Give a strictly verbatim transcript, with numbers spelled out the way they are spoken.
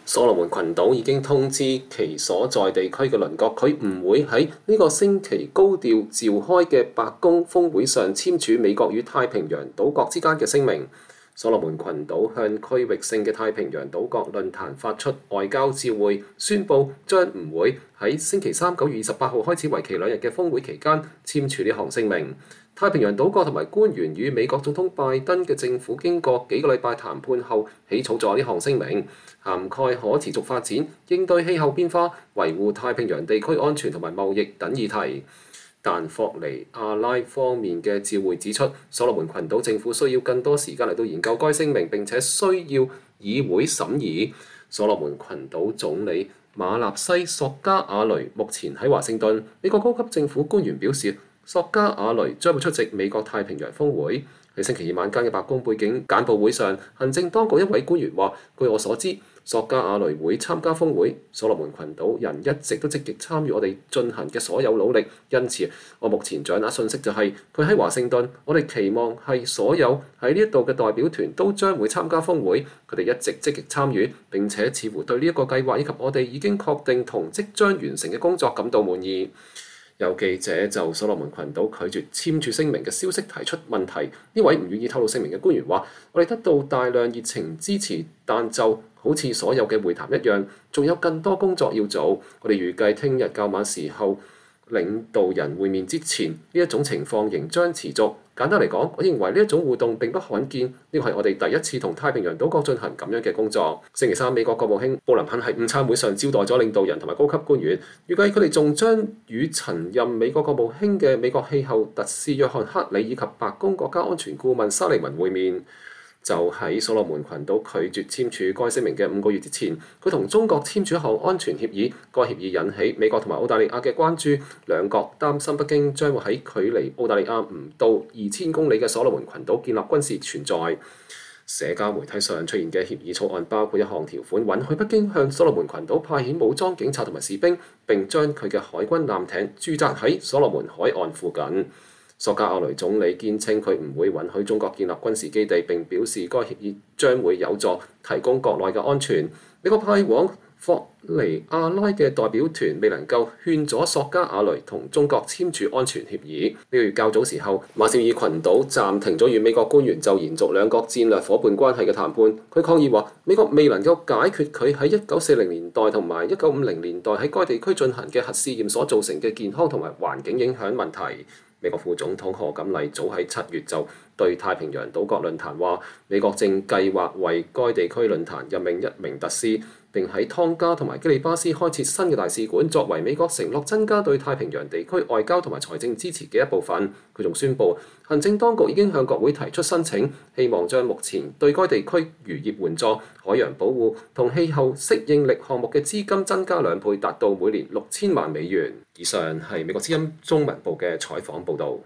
所羅門群島已經通知其所在地區嘅鄰國，佢唔會喺呢個星期高調召開嘅白宮峰會上簽署美國與太平洋島國之間嘅聲明。所羅門群島向區域性嘅太平洋島國論壇發出外交照會，宣布將唔會喺星期三九月二十八號開始為期兩日嘅峰會期間簽署呢項聲明。太平洋島國同埋官員與美國總統拜登嘅政府經過幾個禮拜談判後，起草咗呢項聲明，涵蓋可持續發展、應對氣候變化、維護太平洋地區安全同埋貿易等議題。但霍尼亞拉方面嘅照會指出，所羅門群島政府需要更多時間嚟到研究該聲明，並且需要議會審議。所羅門群島總理馬納西索加瓦雷目前喺華盛頓。美國高級政府官員表示，索加瓦雷將會出席美國太平洋峰會。喺星期二晚間嘅白宮背景簡報會上，行政當局一位官員話：據我所知，索加瓦雷會參加峰會。所羅門群島人一直都積極參與我哋進行嘅所有努力，因此我目前掌握信息就係佢喺華盛頓。我哋期望係所有喺呢一度嘅代表團都將會參加峰會。佢哋一直積極參與，並且似乎對呢一個計劃以及我哋已經確定同即將完成嘅工作感到滿意。有記者就所羅門群島拒絕簽署聲明嘅消息提出問題。呢位唔願意透露姓名嘅官員話：我哋得到大量熱情支持，但就好似所有嘅會談一樣，仲有更多工作要做。我哋預計聽日較晚時候領導人會面之前，呢一種情況仍將持續。簡單嚟講，我認為呢一種互動並不罕見。呢個係我哋第一次同太平洋島國進行咁樣嘅工作。星期三，美國國務卿布林肯喺午餐會上招待咗領導人同埋高級官員，預計佢哋仲將與曾任美國國務卿嘅美國氣候特使約翰克里以及白宮國家安全顧問沙利文會面。就喺所羅門群島拒絕簽署該聲明嘅五個月之前，佢同中國簽署一項安全協議。該協議引起美國同埋澳大利亞嘅關注，兩國擔心北京將會喺距離澳大利亞唔到二千公里嘅所羅門群島建立軍事存在。社交媒體上出現嘅協議草案包括一項條款，允許北京向所羅門群島派遣武裝警察同埋士兵，並將佢嘅海軍艦艇駐紮喺所羅門海岸附近。索加瓦雷總理堅稱佢唔會允許中國建立軍事基地，並表示該協議將會有助提供國內嘅安全。美國派往霍尼亞拉嘅代表團未能夠勸阻索加瓦雷同中國簽署安全協議。呢個月較早時候，馬紹爾群島暫停咗與美國官員就延續兩國戰略伙伴關係嘅談判。佢抗議話，美國未能夠解決佢喺一九四零年代同埋一九五零年代喺該地區進行嘅核試驗所造成嘅健康同埋環境影響問題。美國副總統賀錦麗早喺七月就對太平洋島國論壇話，美國正計劃為該地區論壇任命一名特使，並喺湯加同埋基里巴斯開設新嘅大使館，作為美國承諾增加對太平洋地區外交同埋財政支持嘅一部分。佢仲宣布，行政當局已經向國會提出申請，希望將目前對該地區漁業援助、海洋保護同氣候適應力項目嘅資金增加兩倍，達到每年六千萬美元。以上係美國之音中文部嘅採訪報導。